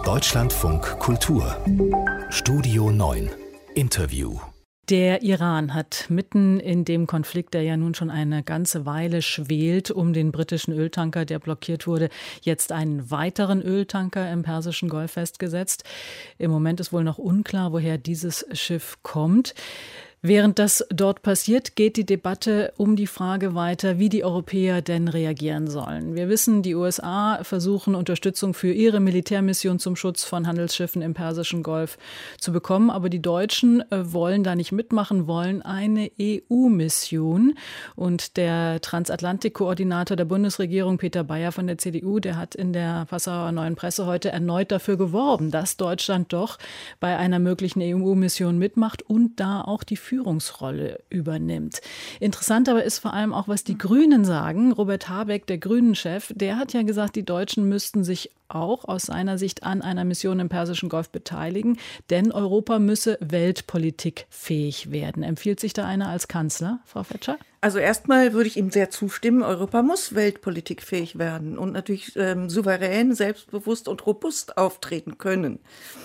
Deutschlandfunk Kultur Studio 9 Interview. Der Iran hat mitten in dem Konflikt, der ja nun schon eine ganze Weile schwelt, um den britischen Öltanker, der blockiert wurde, jetzt einen weiteren Öltanker im Persischen Golf festgesetzt. Im Moment ist wohl noch unklar, woher dieses Schiff kommt. Während das dort passiert, geht die Debatte um die Frage weiter, wie die Europäer denn reagieren sollen. Wir wissen, die USA versuchen, Unterstützung für ihre Militärmission zum Schutz von Handelsschiffen im Persischen Golf zu bekommen. Aber die Deutschen wollen da nicht mitmachen, wollen eine EU-Mission. Und der Transatlantik-Koordinator der Bundesregierung, Peter Bayer von der CDU, der hat in der Passauer Neuen Presse heute erneut dafür geworben, dass Deutschland doch bei einer möglichen EU-Mission mitmacht und da auch die Führungsrolle übernimmt. Interessant aber ist vor allem auch, was die Grünen sagen. Robert Habeck, der Grünen-Chef, der hat ja gesagt, die Deutschen müssten sich auch aus seiner Sicht an einer Mission im Persischen Golf beteiligen, denn Europa müsse weltpolitikfähig werden. Empfiehlt sich da einer als Kanzler, Frau Fetscher? Also erstmal würde ich ihm sehr zustimmen, Europa muss weltpolitikfähig werden und natürlich souverän, selbstbewusst und robust auftreten können.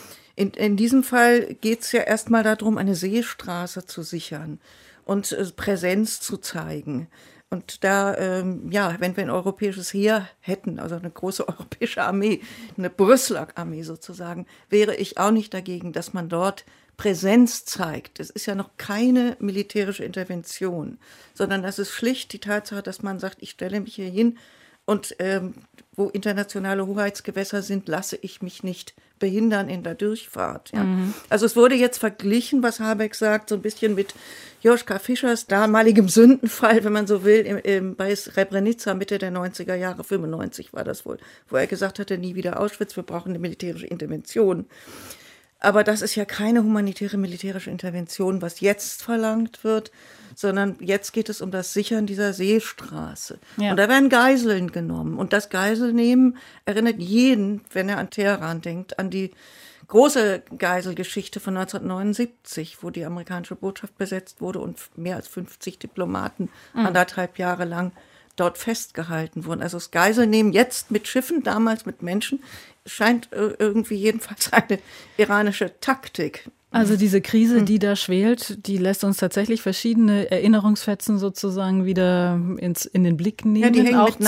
In diesem Fall geht es ja erstmal darum, eine Seestraße zu sichern und Präsenz zu zeigen. Und da, wenn wir ein europäisches Heer hätten, also eine große europäische Armee, eine Brüsseler Armee sozusagen, wäre ich auch nicht dagegen, dass man dort Präsenz zeigt. Es ist ja noch keine militärische Intervention, sondern das ist schlicht die Tatsache, dass man sagt, ich stelle mich hier hin und wo internationale Hoheitsgewässer sind, lasse ich mich nicht behindern in der Durchfahrt. Ja. Also es wurde jetzt verglichen, was Habeck sagt, so ein bisschen mit Joschka Fischers damaligem Sündenfall, wenn man so will, bei Srebrenica Mitte der 90er Jahre, 95 war das wohl, wo er gesagt hatte, nie wieder Auschwitz, wir brauchen eine militärische Intervention. Aber das ist ja keine humanitäre militärische Intervention, was jetzt verlangt wird, sondern jetzt geht es um das Sichern dieser Seestraße. Ja. Und da werden Geiseln genommen. Und das Geiselnehmen erinnert jeden, wenn er an Teheran denkt, an die große Geiselgeschichte von 1979, wo die amerikanische Botschaft besetzt wurde und mehr als 50 Diplomaten 1,5 Jahre lang dort festgehalten wurden. Also das Geiselnehmen jetzt mit Schiffen, damals mit Menschen, scheint irgendwie jedenfalls eine iranische Taktik. Also diese Krise, die da schwelt, die lässt uns tatsächlich verschiedene Erinnerungsfetzen sozusagen wieder in den Blick nehmen. Ja, die hängen auch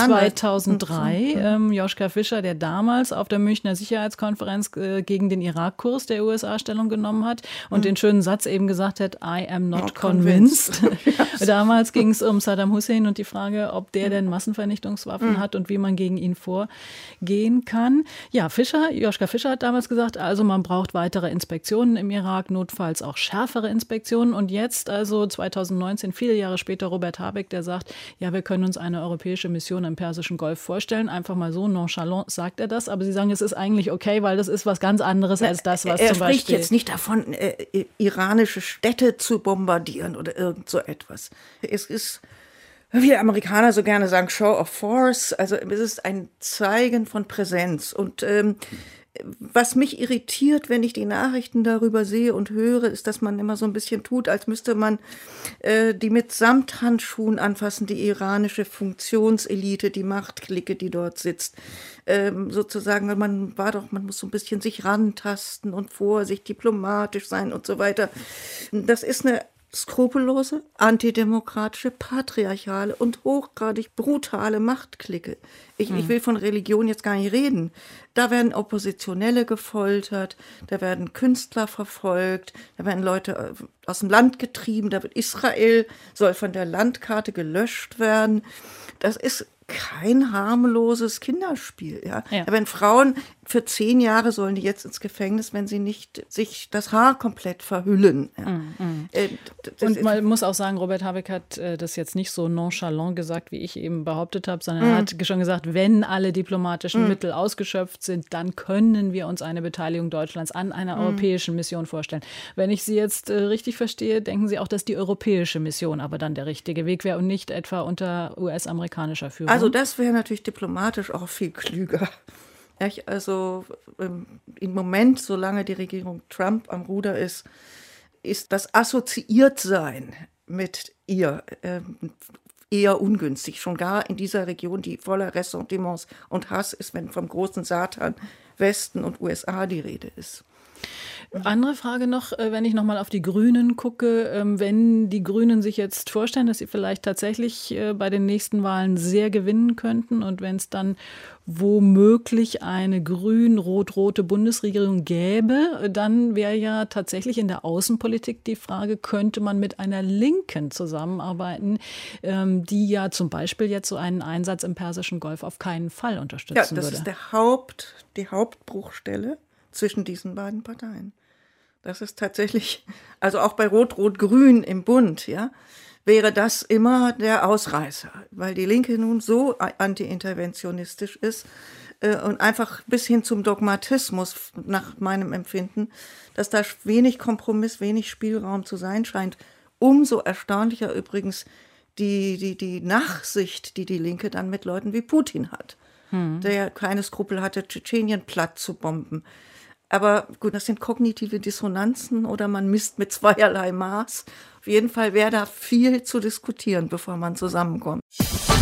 2003, Joschka Fischer, der damals auf der Münchner Sicherheitskonferenz gegen den Irakkurs der USA Stellung genommen hat und den schönen Satz eben gesagt hat, I am not convinced. Damals ging es um Saddam Hussein und die Frage, ob der denn Massenvernichtungswaffen hat und wie man gegen ihn vorgehen kann. Ja, Joschka Fischer hat damals gesagt, also man braucht weitere Inspektionen im Irak, notfalls auch schärfere Inspektionen. Und jetzt, also 2019, viele Jahre später, Robert Habeck, der sagt, ja, wir können uns eine europäische Mission im Persischen Golf vorstellen. Einfach mal so nonchalant sagt er das. Aber Sie sagen, es ist eigentlich okay, weil das ist was ganz anderes als das, was zum Beispiel... Er spricht jetzt nicht davon, iranische Städte zu bombardieren oder irgend so etwas. Es ist, wie die Amerikaner so gerne sagen, Show of Force. Also es ist ein Zeigen von Präsenz. Und was mich irritiert, wenn ich die Nachrichten darüber sehe und höre, ist, dass man immer so ein bisschen tut, als müsste man die mit Samthandschuhen anfassen, die iranische Funktionselite, die Machtklicke, die dort sitzt. Sozusagen, man muss so ein bisschen sich rantasten und vorsichtig, diplomatisch sein und so weiter. Das ist eine skrupellose, antidemokratische, patriarchale und hochgradig brutale Machtklicke. Ich will von Religion jetzt gar nicht reden. Da werden Oppositionelle gefoltert, da werden Künstler verfolgt, da werden Leute aus dem Land getrieben, da wird Israel, soll von der Landkarte gelöscht werden. Das ist kein harmloses Kinderspiel. Ja? Ja. Wenn Frauen für 10 Jahre sollen die jetzt ins Gefängnis, wenn sie nicht sich das Haar komplett verhüllen. Ja? Und man muss auch sagen, Robert Habeck hat das jetzt nicht so nonchalant gesagt, wie ich eben behauptet habe, sondern er hat schon gesagt, wenn alle diplomatischen Mittel ausgeschöpft sind, dann können wir uns eine Beteiligung Deutschlands an einer europäischen Mission vorstellen. Wenn ich Sie jetzt richtig verstehe, denken Sie auch, dass die europäische Mission aber dann der richtige Weg wäre und nicht etwa unter US-amerikanischer Führung? Also das wäre natürlich diplomatisch auch viel klüger. Also im Moment, solange die Regierung Trump am Ruder ist das Assoziiertsein mit ihr eher ungünstig. Schon gar in dieser Region, die voller Ressentiments und Hass ist, wenn vom großen Satan Westen und USA die Rede ist. Andere Frage noch, wenn ich nochmal auf die Grünen gucke, wenn die Grünen sich jetzt vorstellen, dass sie vielleicht tatsächlich bei den nächsten Wahlen sehr gewinnen könnten und wenn es dann womöglich eine grün-rot-rote Bundesregierung gäbe, dann wäre ja tatsächlich in der Außenpolitik die Frage, könnte man mit einer Linken zusammenarbeiten, die ja zum Beispiel jetzt so einen Einsatz im Persischen Golf auf keinen Fall unterstützen würde. Ja, das ist die Hauptbruchstelle zwischen diesen beiden Parteien. Das ist tatsächlich, also auch bei Rot-Rot-Grün im Bund, ja, wäre das immer der Ausreißer, weil die Linke nun so anti-interventionistisch ist und einfach bis hin zum Dogmatismus nach meinem Empfinden, dass da wenig Kompromiss, wenig Spielraum zu sein scheint. Umso erstaunlicher übrigens die Nachsicht, die Linke dann mit Leuten wie Putin hat, der ja keine Skrupel hatte, Tschetschenien platt zu bomben. Aber gut, das sind kognitive Dissonanzen oder man misst mit zweierlei Maß. Auf jeden Fall wäre da viel zu diskutieren, bevor man zusammenkommt.